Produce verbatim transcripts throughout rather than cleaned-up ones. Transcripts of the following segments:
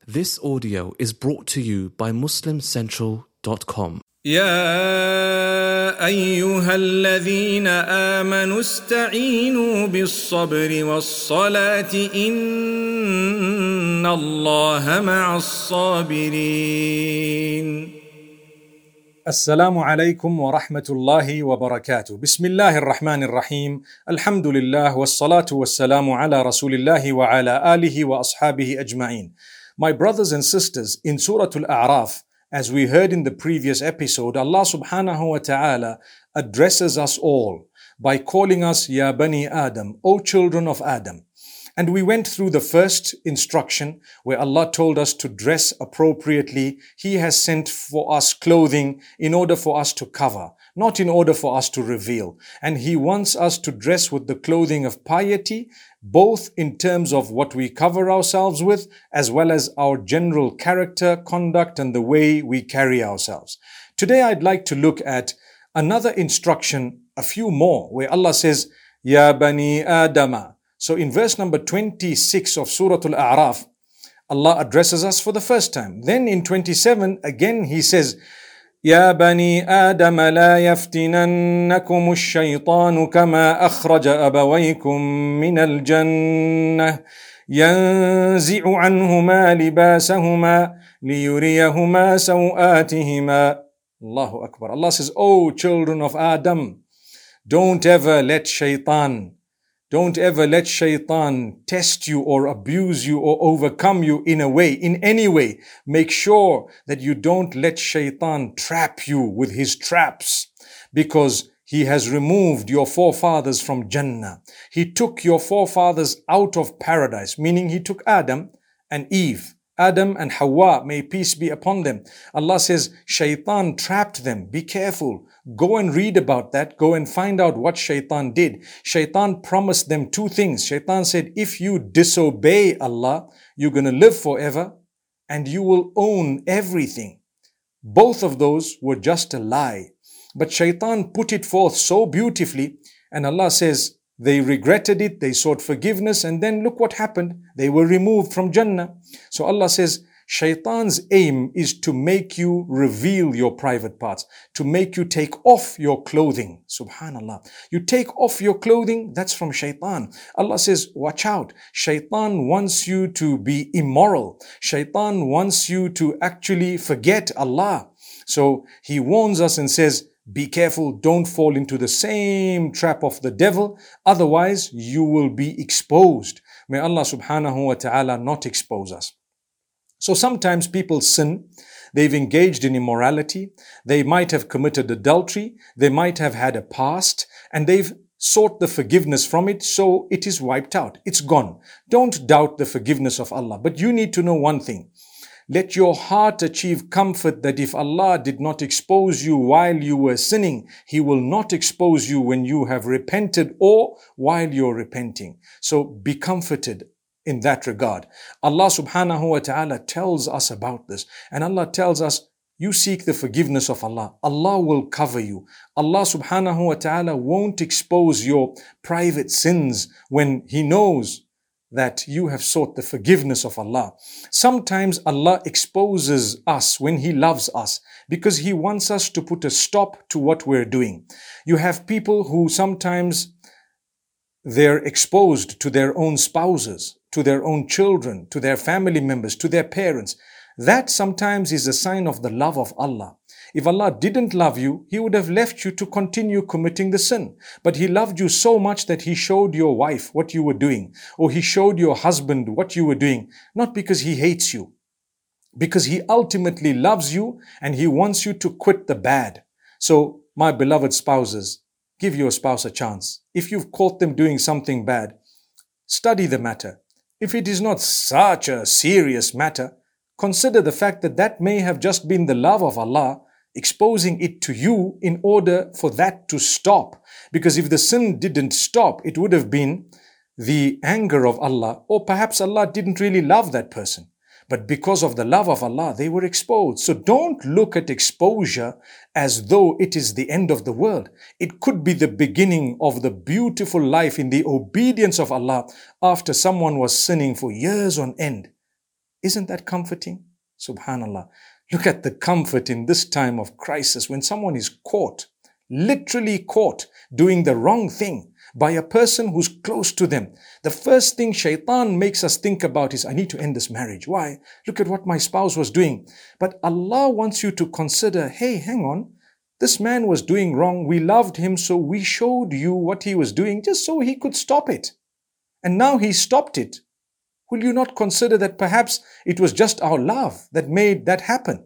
This audio is brought to you by muslim central dot com. يا أيها الذين آمنوا استعينوا بالصبر والصلاة إن الله مع الصابرين. السلام عليكم ورحمة الله وبركاته. بسم الله الرحمن الرحيم. الحمد لله والصلاة والسلام على رسول الله وعلى آله وأصحابه أجمعين. My brothers and sisters, in Surah Al-A'raf, as we heard in the previous episode, Allah subhanahu wa ta'ala addresses us all by calling us Ya Bani Adam, O children of Adam. And we went through the first instruction where Allah told us to dress appropriately. He has sent for us clothing in order for us to cover, not in order for us to reveal. And He wants us to dress with the clothing of piety, both in terms of what we cover ourselves with, as well as our general character, conduct, and the way we carry ourselves. Today I'd like to look at another instruction, a few more, where Allah says, Ya Bani Adama. So in verse number twenty-six of Surah Al-A'raf, Allah addresses us for the first time. Then in twenty-seven, again He says, يا بني آدم لا يفتننكم الشيطان كما أخرج أبويكم من الجنة ينزع عنهما لباسهما ليريهما سوآتهما. Allahu Akbar. Allah says, O children of Adam, don't ever let shaitan Don't ever let shaitan test you or abuse you or overcome you in a way, in any way. Make sure that you don't let shaitan trap you with his traps, because he has removed your forefathers from Jannah. He took your forefathers out of paradise, meaning He took Adam and Eve. Adam and Hawa, may peace be upon them. Allah says, shaitan trapped them. Be careful. Go and read about that. Go and find out what shaitan did. Shaitan promised them two things. Shaitan said, if you disobey Allah, you're going to live forever and you will own everything. Both of those were just a lie. But shaitan put it forth so beautifully, and Allah says, they regretted it, they sought forgiveness, and then look what happened. They were removed from Jannah. So Allah says, shaitan's aim is to make you reveal your private parts, to make you take off your clothing. Subhanallah. You take off your clothing, that's from shaitan. Allah says, watch out. Shaitan wants you to be immoral. Shaitan wants you to actually forget Allah. So He warns us and says, be careful, don't fall into the same trap of the devil, otherwise you will be exposed. May Allah subhanahu wa ta'ala not expose us. So sometimes people sin, they've engaged in immorality, they might have committed adultery, they might have had a past, and they've sought the forgiveness from it, so it is wiped out, it's gone. Don't doubt the forgiveness of Allah, but you need to know one thing. Let your heart achieve comfort that if Allah did not expose you while you were sinning, He will not expose you when you have repented or while you're repenting. So be comforted in that regard. Allah subhanahu wa ta'ala tells us about this, and Allah tells us, you seek the forgiveness of Allah. Allah will cover you. Allah subhanahu wa ta'ala won't expose your private sins when He knows that you have sought the forgiveness of Allah. Sometimes Allah exposes us when He loves us, because He wants us to put a stop to what we're doing. You have people who sometimes they're exposed to their own spouses, to their own children, to their family members, to their parents. That sometimes is a sign of the love of Allah. If Allah didn't love you, He would have left you to continue committing the sin. But He loved you so much that He showed your wife what you were doing, or He showed your husband what you were doing, not because He hates you, because He ultimately loves you and He wants you to quit the bad. So, my beloved spouses, give your spouse a chance. If you've caught them doing something bad, study the matter. If it is not such a serious matter, consider the fact that that may have just been the love of Allah exposing it to you in order for that to stop. Because if the sin didn't stop, it would have been the anger of Allah, or perhaps Allah didn't really love that person. But because of the love of Allah, they were exposed. So don't look at exposure as though it is the end of the world. It could be the beginning of the beautiful life in the obedience of Allah after someone was sinning for years on end. Isn't that comforting? Subhanallah. Look at the comfort in this time of crisis when someone is caught, literally caught, doing the wrong thing by a person who's close to them. The first thing shaitan makes us think about is, I need to end this marriage. Why? Look at what my spouse was doing. But Allah wants you to consider, hey, hang on. This man was doing wrong. We loved him, so we showed you what he was doing just so he could stop it. And now he stopped it. Will you not consider that perhaps it was just our love that made that happen?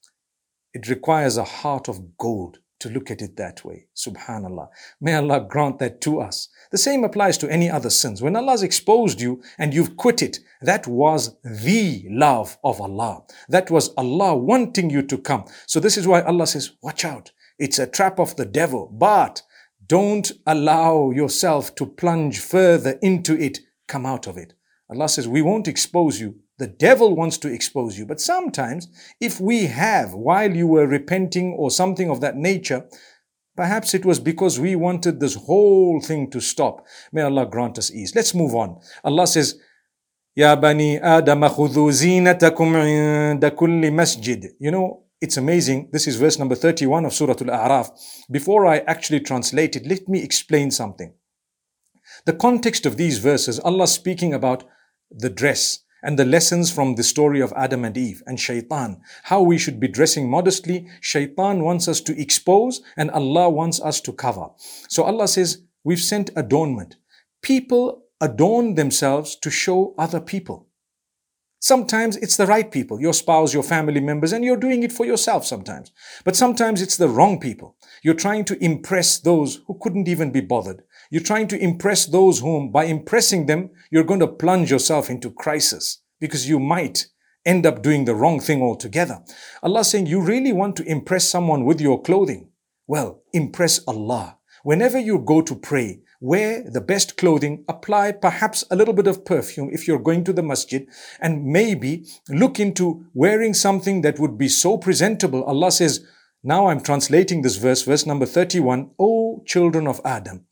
It requires a heart of gold to look at it that way. Subhanallah. May Allah grant that to us. The same applies to any other sins. When Allah has exposed you and you've quit it, that was the love of Allah. That was Allah wanting you to come. So this is why Allah says, watch out. It's a trap of the devil, but don't allow yourself to plunge further into it. Come out of it. Allah says, we won't expose you. The devil wants to expose you. But sometimes, if we have, while you were repenting or something of that nature, perhaps it was because we wanted this whole thing to stop. May Allah grant us ease. Let's move on. Allah says, Ya bani Adam khudhu zinatakum inda kulli masjid. You know, it's amazing. This is verse number thirty-one of Surah Al-A'raf. Before I actually translate it, let me explain something. The context of these verses, Allah speaking about the dress and the lessons from the story of Adam and Eve and Shaitan, how we should be dressing modestly. Shaitan wants us to expose and Allah wants us to cover. So Allah says, we've sent adornment. People adorn themselves to show other people. Sometimes it's the right people, your spouse, your family members, and you're doing it for yourself sometimes. But sometimes it's the wrong people. You're trying to impress those who couldn't even be bothered. You're trying to impress those whom, by impressing them, you're going to plunge yourself into crisis because you might end up doing the wrong thing altogether. Allah is saying, you really want to impress someone with your clothing? Well, impress Allah. Whenever you go to pray, wear the best clothing, apply perhaps a little bit of perfume if you're going to the masjid, and maybe look into wearing something that would be so presentable. Allah says, now I'm translating this verse, verse number thirty-one, O children of Adam,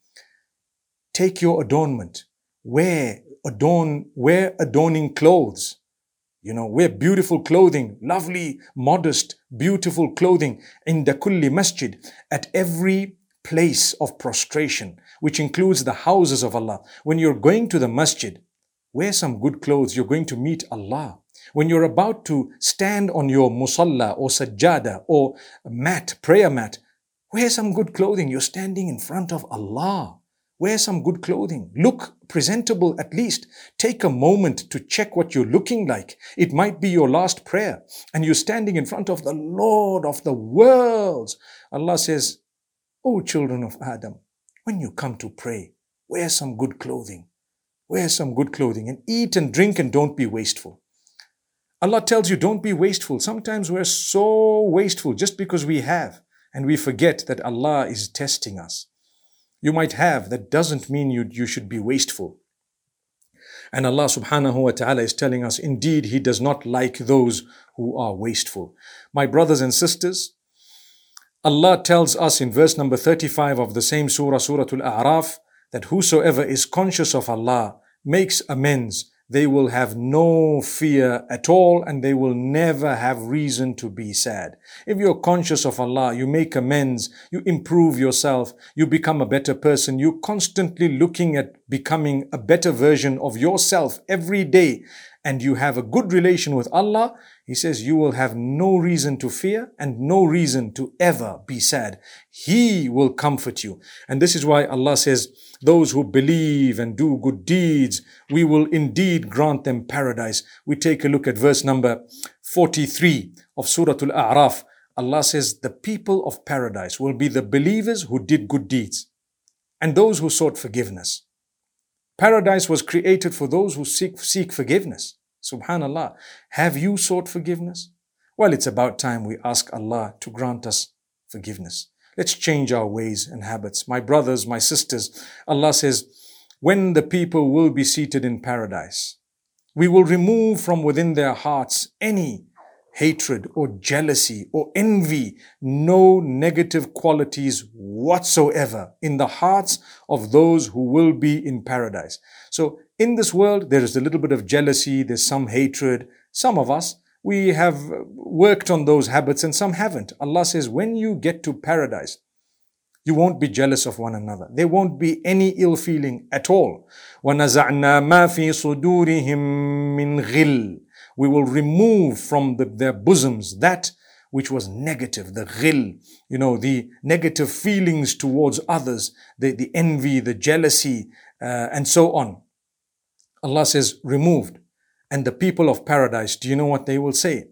take your adornment, wear, adorn, wear adorning clothes. You know, wear beautiful clothing, lovely, modest, beautiful clothing, inda kulli masjid, at every place of prostration, which includes the houses of Allah. When you're going to the masjid, wear some good clothes. You're going to meet Allah. When you're about to stand on your musalla or sajjada or mat, prayer mat, wear some good clothing. You're standing in front of Allah. Wear some good clothing. Look presentable at least. Take a moment to check what you're looking like. It might be your last prayer and you're standing in front of the Lord of the worlds. Allah says, O children of Adam, when you come to pray, wear some good clothing. Wear some good clothing and eat and drink and don't be wasteful. Allah tells you don't be wasteful. Sometimes we're so wasteful just because we have and we forget that Allah is testing us. You might have, that doesn't mean you, you should be wasteful. And Allah subhanahu wa ta'ala is telling us, indeed, He does not like those who are wasteful. My brothers and sisters, Allah tells us in verse number thirty-five of the same surah, Surah Al-A'raf, that whosoever is conscious of Allah, makes amends, they will have no fear at all and they will never have reason to be sad. If you're conscious of Allah, you make amends, you improve yourself, you become a better person, you're constantly looking at becoming a better version of yourself every day, and you have a good relation with Allah, He says you will have no reason to fear and no reason to ever be sad. He will comfort you. And this is why Allah says, those who believe and do good deeds, we will indeed grant them paradise. We take a look at verse number forty-three of Surah Al-A'raf. Allah says, the people of paradise will be the believers who did good deeds and those who sought forgiveness. Paradise was created for those who seek, seek forgiveness. Subhanallah. Have you sought forgiveness? Well, it's about time we ask Allah to grant us forgiveness. Let's change our ways and habits. My brothers, my sisters, Allah says, when the people will be seated in paradise, we will remove from within their hearts any hatred or jealousy or envy, no negative qualities whatsoever in the hearts of those who will be in paradise. So in this world, there is a little bit of jealousy, there's some hatred, Some of us, we have worked on those habits and some haven't. Allah says, when you get to paradise, you won't be jealous of one another. There won't be any ill feeling at all. وَنَزَعْنَا مَا فِي صُدُورِهِم مِّن غِلٍّ. We will remove from the, their bosoms that which was negative, the ghil, you know, the negative feelings towards others, the, the envy, the jealousy, uh, and so on. Allah says, removed. And the people of paradise, do you know what they will say?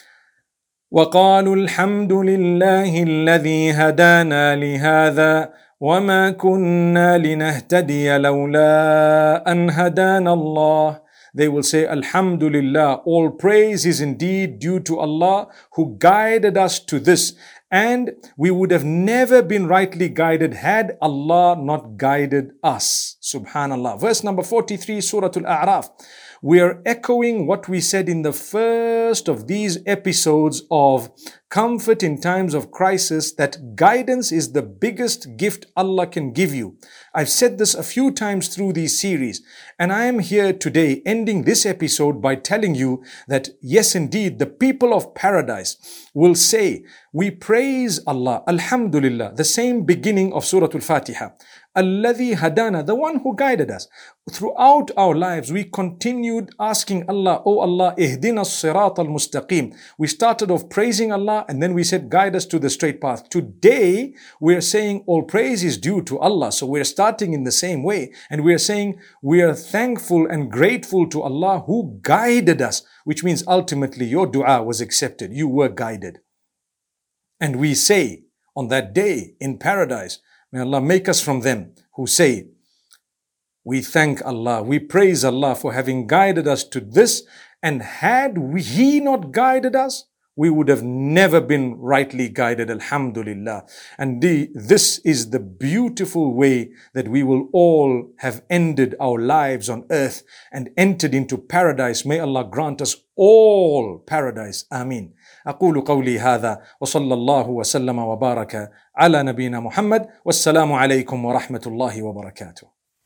وَقَالُوا الْحَمْدُ لِلَّهِ الَّذِي هَدَانَا لِهَذَا وَمَا كُنَّا لِنَهْتَدِيَ لَوْلَا أَنْ هَدَانَ اللَّهِ. They will say, Alhamdulillah, all praise is indeed due to Allah who guided us to this. And we would have never been rightly guided had Allah not guided us. Subhanallah. Verse number forty-three, Surah Al-A'raf. We are echoing what we said in the first of these episodes of comfort in times of crisis, that guidance is the biggest gift Allah can give you. I've said this a few times through these series, and I am here today ending this episode by telling you that yes, indeed, the people of paradise will say, we praise Allah, Alhamdulillah, the same beginning of Surah Al-Fatiha. Alladhi hadana, the one who guided us. Throughout our lives, we continued asking Allah, Oh Allah, ihdina as-sirat al-mustaqim. We started off praising Allah and then we said, guide us to the straight path. Today, we're saying all praise is due to Allah. So we're starting in the same way. And we're saying we are thankful and grateful to Allah who guided us, which means ultimately your dua was accepted. You were guided. And we say on that day in paradise, may Allah make us from them who say, we thank Allah, we praise Allah for having guided us to this, and had we, He not guided us, we would have never been rightly guided, Alhamdulillah. And the, this is the beautiful way that we will all have ended our lives on earth and entered into paradise. May Allah grant us all paradise. Ameen. أقول قولي هذا وصلى الله وسلم وبارك على نبينا محمد والسلام عليكم ورحمة الله وبركاته.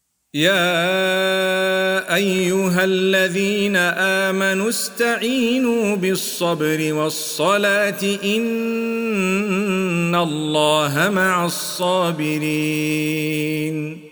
يا أيها الذين آمنوا استعينوا بالصبر والصلاة إن الله مع الصابرين.